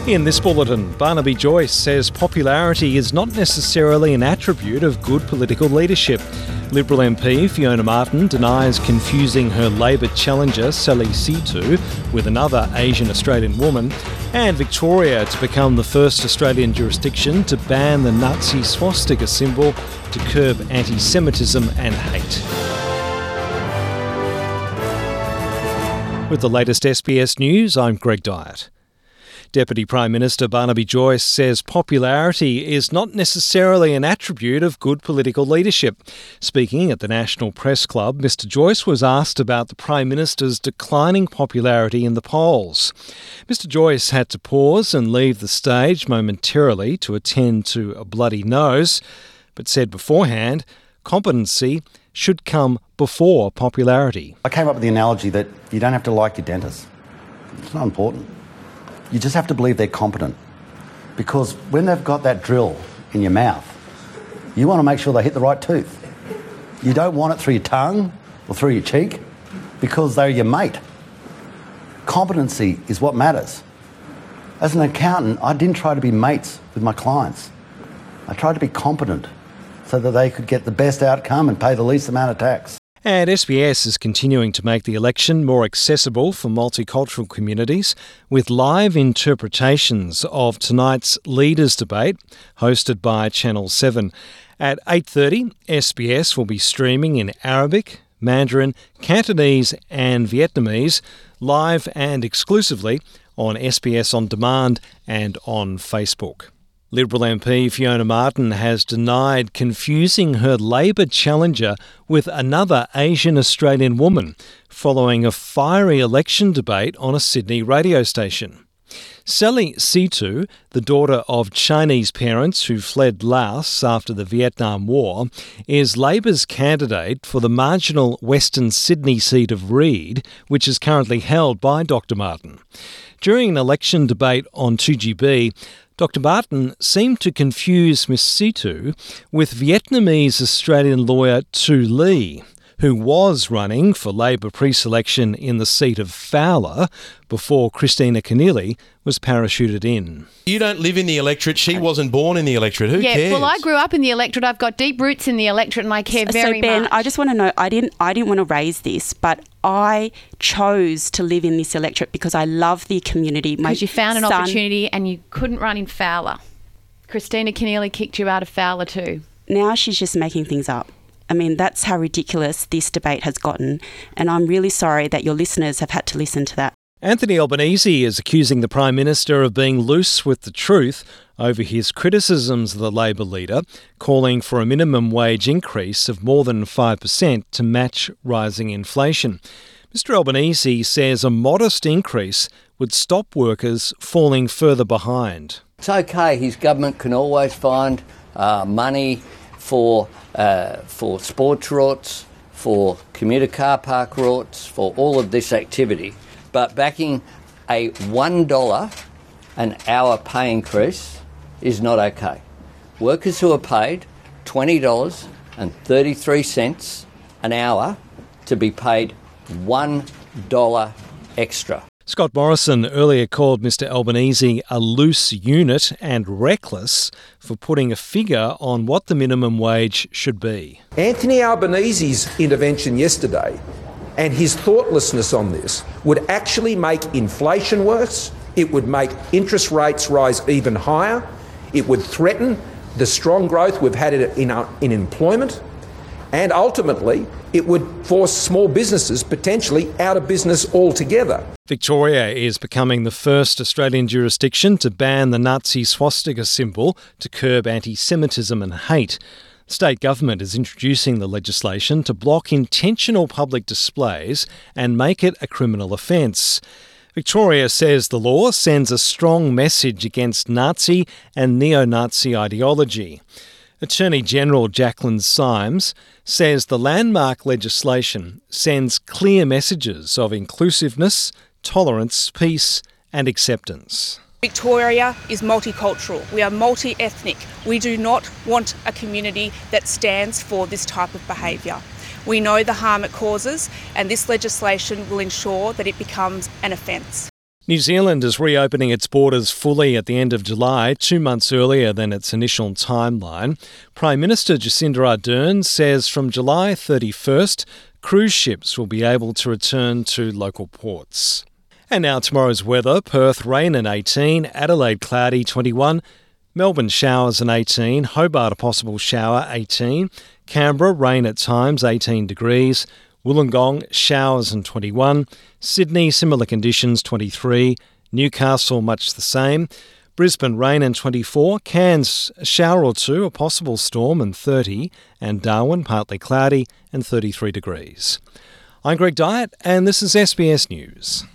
In this bulletin, Barnaby Joyce says popularity is not necessarily an attribute of good political leadership. Liberal MP Fiona Martin denies confusing her Labor challenger Sally Situ with another Asian Australian woman. And Victoria to become the first Australian jurisdiction to ban the Nazi swastika symbol to curb anti-Semitism and hate. With the latest SBS News, I'm Greg Dyett. Deputy Prime Minister Barnaby Joyce says popularity is not necessarily an attribute of good political leadership. Speaking at the National Press Club, Mr Joyce was asked about the Prime Minister's declining popularity in the polls. Mr Joyce had to pause and leave the stage momentarily to attend to a bloody nose, but said beforehand competency should come before popularity. I came up with the analogy that you don't have to like your dentist. It's not important. You just have to believe they're competent. Because when they've got that drill in your mouth, you want to make sure they hit the right tooth. You don't want it through your tongue or through your cheek because they're your mate. Competency is what matters. As an accountant, I didn't try to be mates with my clients. I tried to be competent so that they could get the best outcome and pay the least amount of tax. And SBS is continuing to make the election more accessible for multicultural communities with live interpretations of tonight's Leaders Debate, hosted by Channel 7. At 8:30, SBS will be streaming in Arabic, Mandarin, Cantonese and Vietnamese, live and exclusively on SBS On Demand and on Facebook. Liberal MP Fiona Martin has denied confusing her Labor challenger with another Asian Australian woman following a fiery election debate on a Sydney radio station. Sally Situ, the daughter of Chinese parents who fled Laos after the Vietnam War, is Labor's candidate for the marginal Western Sydney seat of Reid, which is currently held by Dr Martin. During an election debate on 2GB, Dr Martin seemed to confuse Miss Situ with Vietnamese Australian lawyer Tu Le, who was running for Labor pre-selection in the seat of Fowler before Christina Keneally was parachuted in. You don't live in the electorate. She wasn't born in the electorate. Who cares? Well, I grew up in the electorate. I've got deep roots in the electorate and I care very much. So, Ben, I just want to know, I didn't want to raise this, but I chose to live in this electorate because I love the community. Because you found an opportunity and you couldn't run in Fowler. Christina Keneally kicked you out of Fowler too. Now she's just making things up. I mean, that's how ridiculous this debate has gotten, and I'm really sorry that your listeners have had to listen to that. Anthony Albanese is accusing the Prime Minister of being loose with the truth over his criticisms of the Labor leader, calling for a minimum wage increase of more than 5% to match rising inflation. Mr Albanese says a modest increase would stop workers falling further behind. It's okay, his government can always find money for sports routes, for commuter car park routes, for all of this activity. But backing a $1 an hour pay increase is not okay. Workers who are paid $20.33 an hour to be paid $1 extra. Scott Morrison earlier called Mr Albanese a loose unit and reckless for putting a figure on what the minimum wage should be. Anthony Albanese's intervention yesterday and his thoughtlessness on this would actually make inflation worse. It would make interest rates rise even higher. It would threaten the strong growth we've had in employment. And ultimately, it would force small businesses potentially out of business altogether. Victoria is becoming the first Australian jurisdiction to ban the Nazi swastika symbol to curb anti-Semitism and hate. The state government is introducing the legislation to block intentional public displays and make it a criminal offence. Victoria says the law sends a strong message against Nazi and neo-Nazi ideology. Attorney General Jacqueline Symes says the landmark legislation sends clear messages of inclusiveness, tolerance, peace and acceptance. Victoria is multicultural. We are multi-ethnic. We do not want a community that stands for this type of behaviour. We know the harm it causes, and this legislation will ensure that it becomes an offence. New Zealand is reopening its borders fully at the end of July, 2 months earlier than its initial timeline. Prime Minister Jacinda Ardern says from July 31st, cruise ships will be able to return to local ports. And now tomorrow's weather: Perth rain and 18, Adelaide cloudy 21, Melbourne showers and 18, Hobart a possible shower 18, Canberra rain at times 18 degrees, Wollongong showers and 21, Sydney similar conditions 23, Newcastle much the same, Brisbane rain and 24, Cairns a shower or two, a possible storm and 30, and Darwin partly cloudy and 33 degrees. I'm Greg Dyett and this is SBS News.